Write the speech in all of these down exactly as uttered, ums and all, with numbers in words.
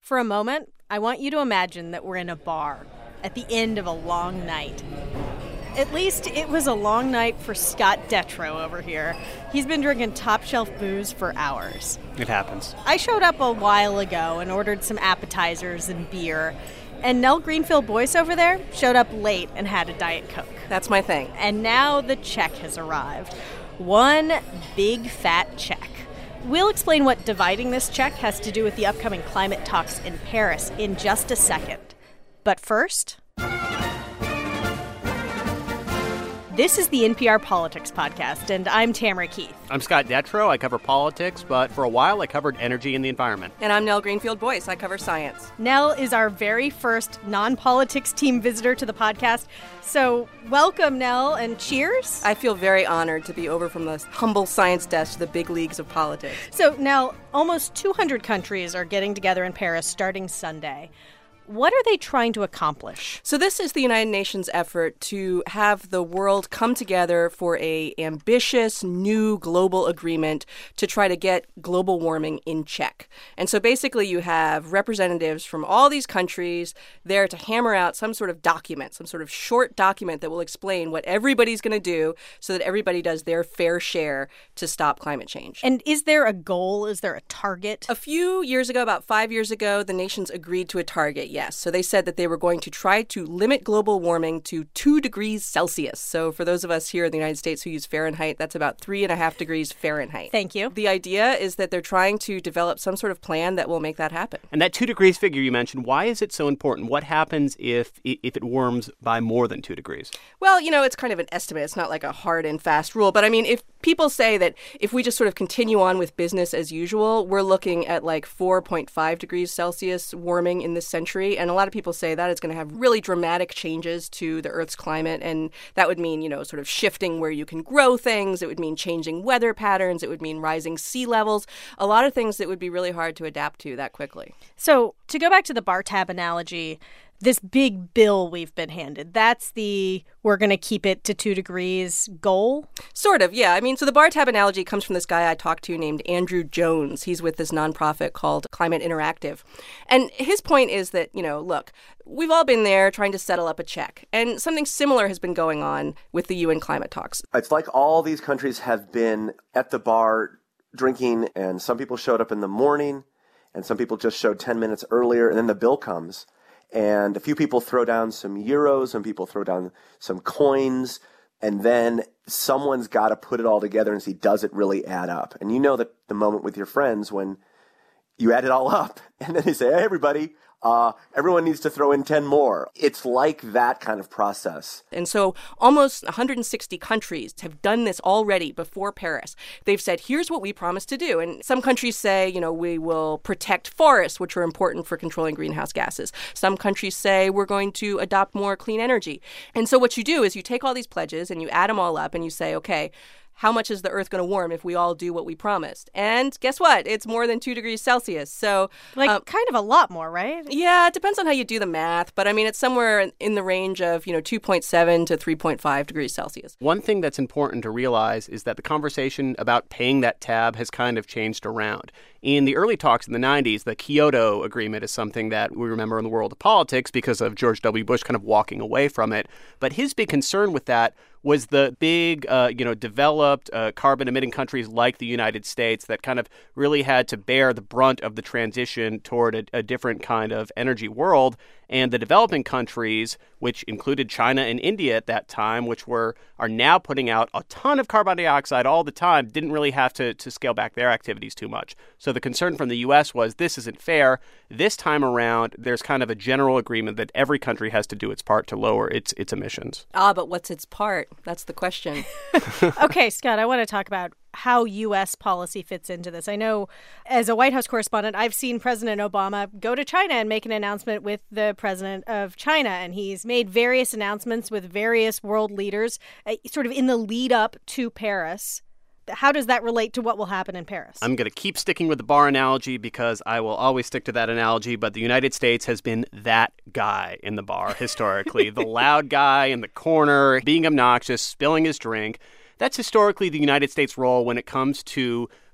For a moment, I want you to imagine that we're in a bar at the end of a long night. At least it was a long night for Scott Detrow over here. He's been drinking top-shelf booze for hours. It happens. I showed up a while ago and ordered some appetizers and beer. And Nell Greenfield-Boyce over there showed up late and had a Diet Coke. That's my thing. And now the check has arrived. One big fat check. We'll explain what dividing this check has to do with the upcoming climate talks in Paris in just a second. But first, this is the N P R Politics Podcast, and I'm Tamara Keith. I'm Scott Detrow. I cover politics, but for a while I covered energy and the environment. And I'm Nell Greenfield-Boyce. I cover science. Nell is our very first non-politics team visitor to the podcast. So welcome, Nell, and cheers. I feel very honored to be over from the humble science desk to the big leagues of politics. So, Nell, almost two hundred countries are getting together in Paris starting Sunday. What are they trying to accomplish? So this is the United Nations effort to have the world come together for a ambitious new global agreement to try to get global warming in check. And so basically you have representatives from all these countries there to hammer out some sort of document, some sort of short document that will explain what everybody's going to do so that everybody does their fair share to stop climate change. And is there a goal? Is there a target? A few years ago, about five years ago, the nations agreed to a target. Yes. So they said that they were going to try to limit global warming to two degrees Celsius. So for those of us here in the United States who use Fahrenheit, that's about three and a half degrees Fahrenheit. Thank you. The idea is that they're trying to develop some sort of plan that will make that happen. And that two degrees figure you mentioned, why is it so important? What happens if if it warms by more than two degrees? Well, you know, it's kind of an estimate. It's not like a hard and fast rule. But I mean, if people say that if we just sort of continue on with business as usual, we're looking at like four point five degrees Celsius warming in this century. And a lot of people say that it's going to have really dramatic changes to the Earth's climate. And that would mean, you know, sort of shifting where you can grow things. It would mean changing weather patterns. It would mean rising sea levels. A lot of things that would be really hard to adapt to that quickly. So to go back to the bar tab analogy, this big bill we've been handed, that's the we're going to keep it to two degrees goal? Sort of, yeah. I mean, so the bar tab analogy comes from this guy I talked to named Andrew Jones. He's with this nonprofit called Climate Interactive. And his point is that, you know, look, we've all been there trying to settle up a check. And something similar has been going on with the U N climate talks. It's like all these countries have been at the bar drinking, and some people showed up in the morning, and some people just showed ten minutes earlier, and then the bill comes. And a few people throw down some euros, some people throw down some coins, and then someone's got to put it all together and see, does it really add up? And you know that the moment with your friends when you add it all up, and then they say, hey, everybody, uh, everyone needs to throw in ten more. It's like that kind of process. And so almost one hundred sixty countries have done this already before Paris. They've said, here's what we promise to do. And some countries say, you know, we will protect forests, which are important for controlling greenhouse gases. Some countries say we're going to adopt more clean energy. And so what you do is you take all these pledges and you add them all up and you say, okay, how much is the Earth going to warm if we all do what we promised? And guess what? It's more than two degrees Celsius. So, like, um, kind of a lot more, right? Yeah, it depends on how you do the math. But I mean, it's somewhere in the range of, you know, two point seven to three point five degrees Celsius. One thing that's important to realize is that the conversation about paying that tab has kind of changed around. In the early talks in the nineties, the Kyoto Agreement is something that we remember in the world of politics because of George W. Bush kind of walking away from it. But his big concern with that was the big, uh, you know, developed uh, carbon-emitting countries like the United States that kind of really had to bear the brunt of the transition toward a, a different kind of energy world. And the developing countries, which included China and India at that time, which were are now putting out a ton of carbon dioxide all the time, didn't really have to, to scale back their activities too much. So the concern from the U S was this isn't fair. This time around, there's kind of a general agreement that every country has to do its part to lower its its emissions. Ah, but what's its part? That's the question. Okay, Scott, I want to talk about how U S policy fits into this. I know as a White House correspondent, I've seen President Obama go to China and make an announcement with the president of China. And he's made various announcements with various world leaders uh, sort of in the lead up to Paris. How does that relate to what will happen in Paris? I'm going to keep sticking with the bar analogy because I will always stick to that analogy. But the United States has been that guy in the bar historically, the loud guy in the corner, being obnoxious, spilling his drink. That's historically the United States' role when it comes to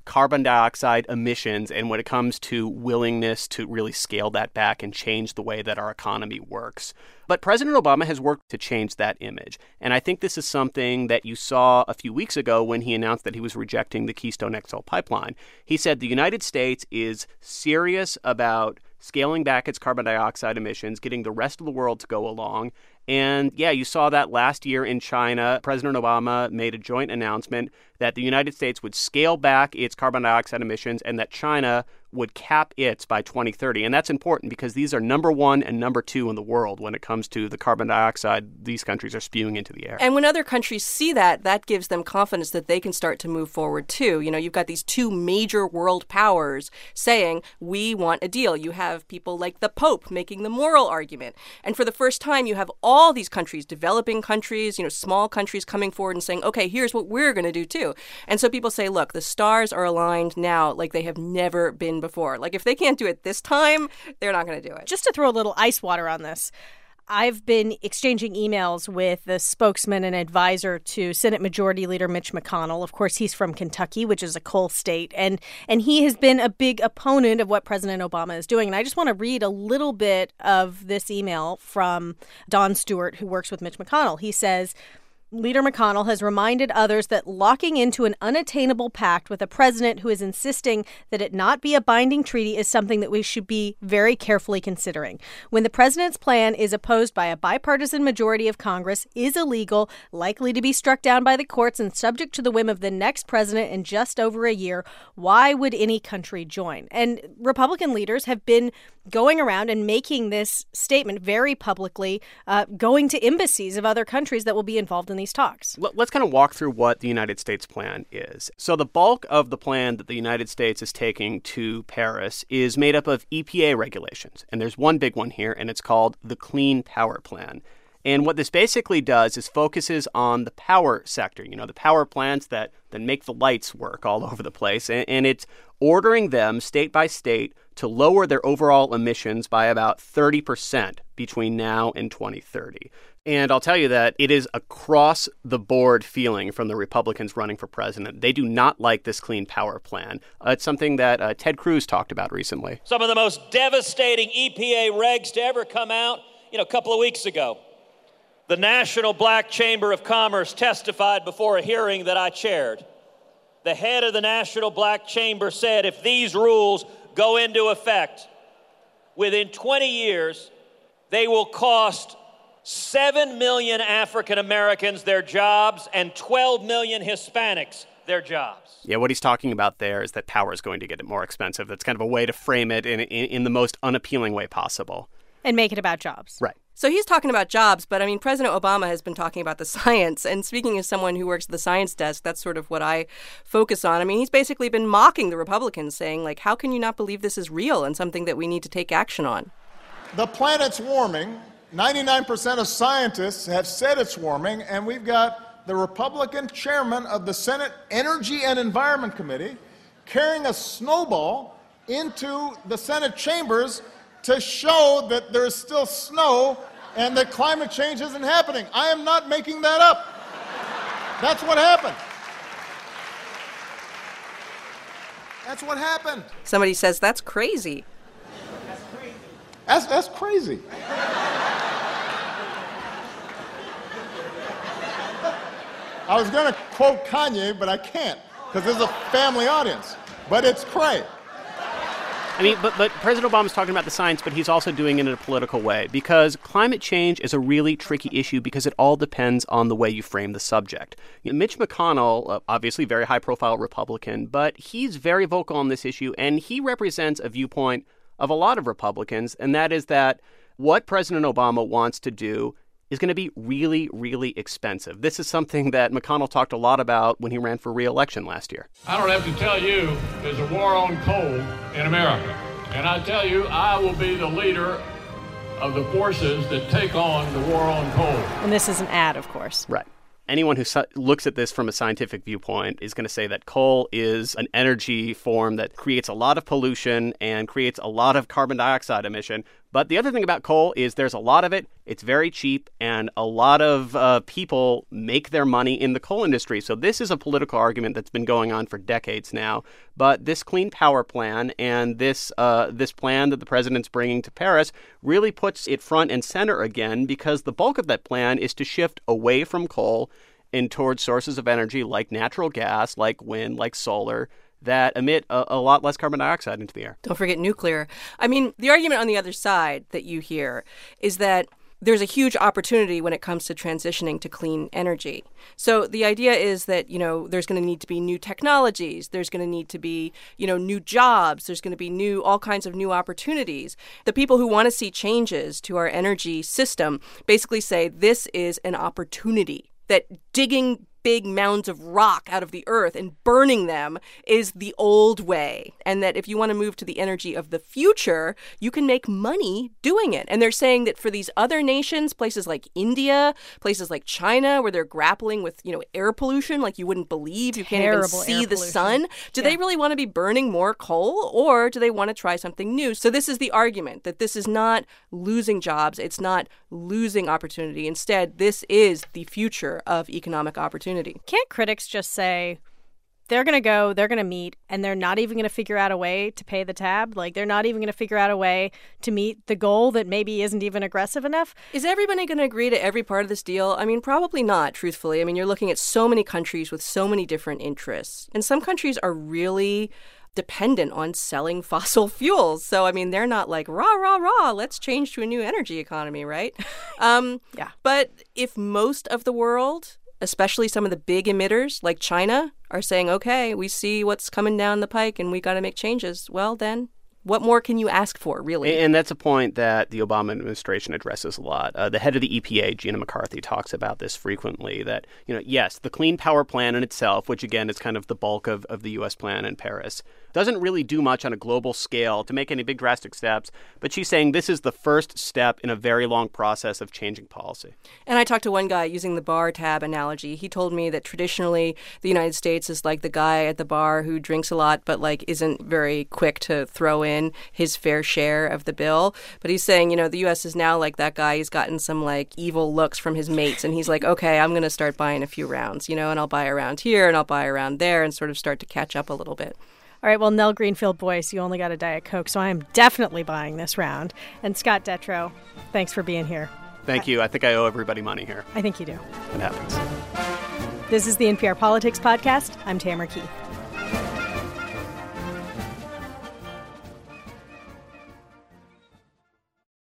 carbon dioxide emissions and when it comes to willingness to really scale that back and change the way that our economy works. But President Obama has worked to change that image. And I think this is something that you saw a few weeks ago when he announced that he was rejecting the Keystone X L pipeline. He said the United States is serious about scaling back its carbon dioxide emissions, getting the rest of the world to go along. And yeah, you saw that last year in China. President Obama made a joint announcement that the United States would scale back its carbon dioxide emissions and that China would cap its by twenty thirty. And that's important because these are number one and number two in the world when it comes to the carbon dioxide these countries are spewing into the air. And when other countries see that, that gives them confidence that they can start to move forward too. You know, you've got these two major world powers saying, we want a deal. You have people like the Pope making the moral argument. And for the first time, you have all these countries, developing countries, you know, small countries coming forward and saying, okay, here's what we're going to do too. And so people say, look, the stars are aligned now like they have never been before. Like if they can't do it this time, they're not going to do it. Just to throw a little ice water on this, I've been exchanging emails with the spokesman and advisor to Senate Majority Leader Mitch McConnell. Of course, he's from Kentucky, which is a coal state, and and he has been a big opponent of what President Obama is doing. And I just want to read a little bit of this email from Don Stewart, who works with Mitch McConnell. He says, Leader McConnell has reminded others that locking into an unattainable pact with a president who is insisting that it not be a binding treaty is something that we should be very carefully considering. When the president's plan is opposed by a bipartisan majority of Congress, is illegal, likely to be struck down by the courts, and subject to the whim of the next president in just over a year, why would any country join? And Republican leaders have been going around and making this statement very publicly, uh, going to embassies of other countries that will be involved in these talks. Let's kind of walk through what the United States plan is. So the bulk of the plan that the United States is taking to Paris is made up of E P A regulations. And there's one big one here, and it's called the Clean Power Plan. And what this basically does is focuses on the power sector, you know, the power plants that, that make the lights work all over the place. And, and it's ordering them state by state to lower their overall emissions by about thirty percent between now and twenty thirty. And I'll tell you that it is across the board feeling from the Republicans running for president. They do not like this Clean Power Plan. Uh, it's something that uh, Ted Cruz talked about recently. Some of the most devastating E P A regs to ever come out, you know, a couple of weeks ago. The National Black Chamber of Commerce testified before a hearing that I chaired. The head of the National Black Chamber said if these rules go into effect, within twenty years, they will cost seven million African Americans their jobs and twelve million Hispanics their jobs. Yeah, what he's talking about there is that power is going to get more expensive. That's kind of a way to frame it in, in, in the most unappealing way possible. And make it about jobs. Right. So he's talking about jobs, but I mean, President Obama has been talking about the science. And speaking as someone who works at the science desk, that's sort of what I focus on. I mean, he's basically been mocking the Republicans, saying, like, how can you not believe this is real and something that we need to take action on? The planet's warming. ninety-nine percent of scientists have said it's warming. And we've got the Republican chairman of the Senate Energy and Environment Committee carrying a snowball into the Senate chambers to show that there's still snow and that climate change isn't happening. I am not making that up. That's what happened. That's what happened. Somebody says that's crazy. That's crazy. That's, that's crazy. I was going to quote Kanye, but I can't because this is a family audience. But it's cray. I mean, but, but President Obama's talking about the science, but he's also doing it in a political way because climate change is a really tricky issue because it all depends on the way you frame the subject. You know, Mitch McConnell, uh, obviously very high-profile Republican, but he's very vocal on this issue, and he represents a viewpoint of a lot of Republicans, and that is that what President Obama wants to do is going to be really, really expensive. This is something that McConnell talked a lot about when he ran for re-election last year. I don't have to tell you there's a war on coal in America. And I tell you, I will be the leader of the forces that take on the war on coal. And this is an ad, of course. Right. Anyone who su- looks at this from a scientific viewpoint is going to say that coal is an energy form that creates a lot of pollution and creates a lot of carbon dioxide emission. But the other thing about coal is there's a lot of it It's very cheap, and a lot of uh, people make their money in the coal industry. So this is a political argument that's been going on for decades now. But this Clean Power Plan and this uh, this plan that the president's bringing to Paris really puts it front and center again, because the bulk of that plan is to shift away from coal and towards sources of energy like natural gas, like wind, like solar, that emit a, a lot less carbon dioxide into the air. Don't forget nuclear. I mean, the argument on the other side that you hear is that there's a huge opportunity when it comes to transitioning to clean energy. So the idea is that, you know, there's going to need to be new technologies. There's going to need to be, you know, new jobs. There's going to be new, all kinds of new opportunities. The people who want to see changes to our energy system basically say this is an opportunity, that digging big mounds of rock out of the earth and burning them is the old way. And that if you want to move to the energy of the future, you can make money doing it. And they're saying that for these other nations, places like India, places like China, where they're grappling with, you know, air pollution like you wouldn't believe, you can't even see the sun. Do yeah. they really want to be burning more coal, or do they want to try something new? So this is the argument, that this is not losing jobs. It's not losing opportunity. Instead, this is the future of economic opportunity. Can't critics just say they're going to go, they're going to meet, and they're not even going to figure out a way to pay the tab? Like, they're not even going to figure out a way to meet the goal that maybe isn't even aggressive enough? Is everybody going to agree to every part of this deal? I mean, probably not, truthfully. I mean, you're looking at so many countries with so many different interests. And some countries are really dependent on selling fossil fuels. So, I mean, they're not like, rah, rah, rah, let's change to a new energy economy, right? Um, yeah. But if most of the world, especially some of the big emitters like China, are saying, okay, we see what's coming down the pike and we got to make changes, well, then what more can you ask for, really? And that's a point that the Obama administration addresses a lot. Uh, the head of the E P A, Gina McCarthy, talks about this frequently, that, you know, yes, the Clean Power Plan in itself, which, again, is kind of the bulk of, of the U S plan in Paris, doesn't really do much on a global scale to make any big drastic steps. But she's saying this is the first step in a very long process of changing policy. And I talked to one guy using the bar tab analogy. He told me that traditionally the United States is like the guy at the bar who drinks a lot but like isn't very quick to throw in his fair share of the bill. But he's saying, you know, the U S is now like that guy. He's gotten some like evil looks from his mates, and he's like, okay, I'm going to start buying a few rounds, you know, and I'll buy around here and I'll buy around there and sort of start to catch up a little bit. All right, well, Nell Greenfield Boyce, you only got a Diet Coke, so I am definitely buying this round. And Scott Detrow, thanks for being here. Thank you. I think I owe everybody money here. I think you do. It happens. This is the N P R Politics Podcast. I'm Tamara Keith.